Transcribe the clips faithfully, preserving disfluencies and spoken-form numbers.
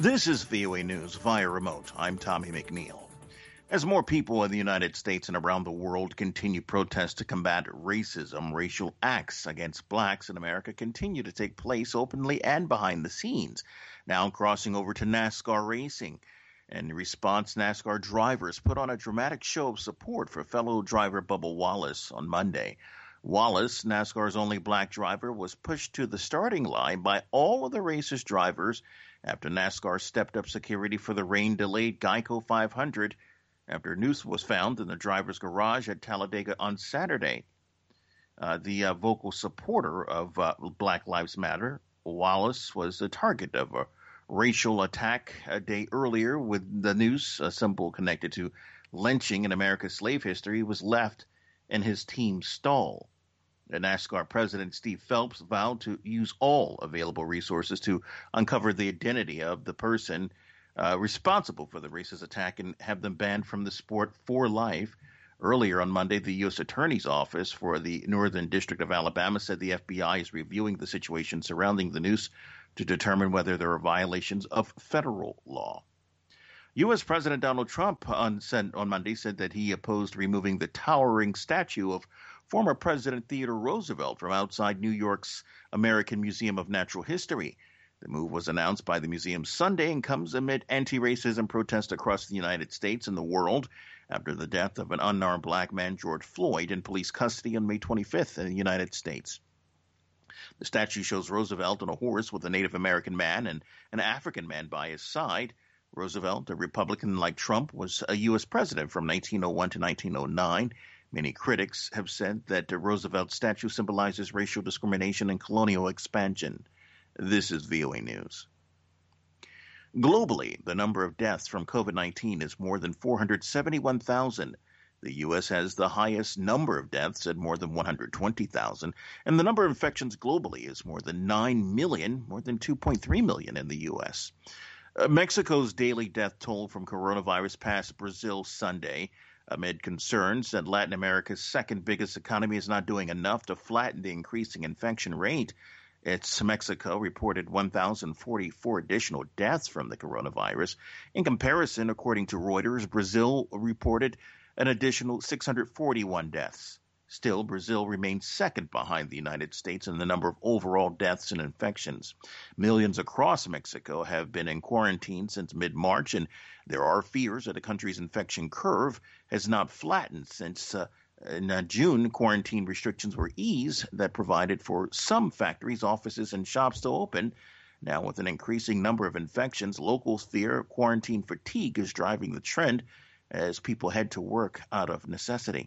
This is V O A News via remote. I'm Tommy McNeil. As more people in the United States and around the world continue protests to combat racism, racial acts against blacks in America continue to take place openly and behind the scenes. Now crossing over to NASCAR racing. In response, NASCAR drivers put on a dramatic show of support for fellow driver Bubba Wallace on Monday. Wallace, NASCAR's only black driver, was pushed to the starting line by all of the race's drivers after NASCAR stepped up security for the rain-delayed Geico five hundred after news was found in the driver's garage at Talladega on Saturday. Uh, the uh, vocal supporter of uh, Black Lives Matter, Wallace, was the target of a racial attack a day earlier with the noose, a symbol connected to lynching in America's slave history, was left in his team's stall. The NASCAR president, Steve Phelps, vowed to use all available resources to uncover the identity of the person uh, responsible for the racist attack and have them banned from the sport for life. Earlier on Monday, the U S Attorney's Office for the Northern District of Alabama said the F B I is reviewing the situation surrounding the noose to determine whether there are violations of federal law. U S. President Donald Trump on, on Monday said that he opposed removing the towering statue of former President Theodore Roosevelt from outside New York's American Museum of Natural History. The move was announced by the museum Sunday and comes amid anti-racism protests across the United States and the world after the death of an unarmed black man, George Floyd, in police custody on May twenty-fifth in the United States. The statue shows Roosevelt on a horse with a Native American man and an African man by his side. Roosevelt, a Republican like Trump, was a U S president from nineteen oh one to nineteen oh nine. Many critics have said that the Roosevelt statue symbolizes racial discrimination and colonial expansion. This is V O A News. Globally, the number of deaths from COVID nineteen is more than four hundred seventy-one thousand. The U S has the highest number of deaths at more than one hundred twenty thousand, and the number of infections globally is more than nine million, more than two point three million in the U S. Uh, Mexico's daily death toll from coronavirus passed Brazil Sunday, amid concerns that Latin America's second biggest economy is not doing enough to flatten the increasing infection rate. It's Mexico reported one thousand forty-four additional deaths from the coronavirus. In comparison, according to Reuters, Brazil reported an additional six hundred forty-one deaths. Still, Brazil remains second behind the United States in the number of overall deaths and infections. Millions across Mexico have been in quarantine since mid-March, and there are fears that the country's infection curve has not flattened since uh, in uh, June, quarantine restrictions were eased that provided for some factories, offices, and shops to open. Now, with an increasing number of infections, locals fear quarantine fatigue is driving the trend as people head to work out of necessity.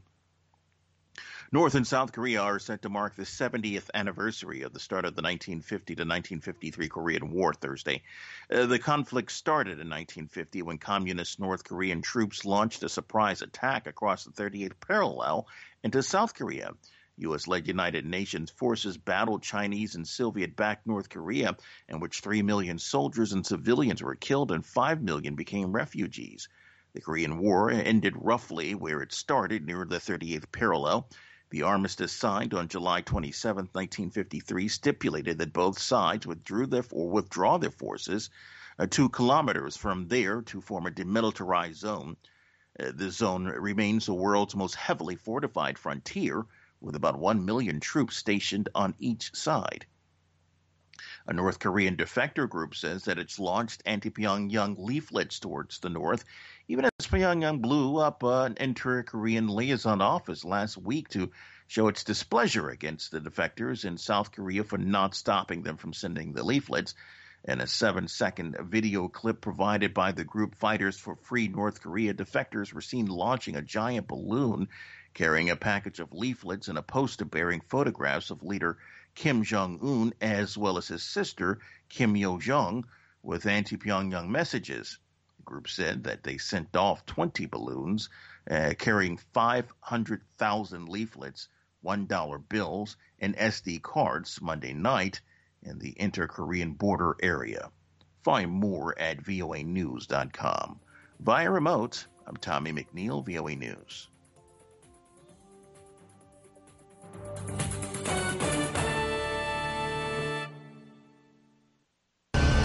North and South Korea are set to mark the seventieth anniversary of the start of the nineteen fifty to nineteen fifty-three Korean War Thursday. Uh, the conflict started in nineteen fifty when communist North Korean troops launched a surprise attack across the thirty-eighth parallel into South Korea. U S-led United Nations forces battled Chinese and Soviet-backed North Korea, in which three million soldiers and civilians were killed and five million became refugees. The Korean War ended roughly where it started, near the thirty-eighth parallel. The armistice signed on July twenty-seventh, nineteen fifty-three, stipulated that both sides withdrew their or withdraw their forces uh, two kilometers from there to form a demilitarized zone. Uh, the zone remains the world's most heavily fortified frontier, with about one million troops stationed on each side. A North Korean defector group says that it's launched anti-Pyongyang leaflets towards the north, even as Pyongyang blew up an inter-Korean liaison office last week to show its displeasure against the defectors in South Korea for not stopping them from sending the leaflets. In a seven-second video clip provided by the group Fighters for Free North Korea, defectors were seen launching a giant balloon carrying a package of leaflets and a poster bearing photographs of leader Kim Jong-un, as well as his sister, Kim Yo-jong, with anti-Pyongyang messages. The group said that they sent off twenty balloons uh, carrying five hundred thousand leaflets, one dollar bills, and S D cards Monday night in the inter-Korean border area. Find more at V O A news dot com. Via remote, I'm Tommy McNeil, V O A News.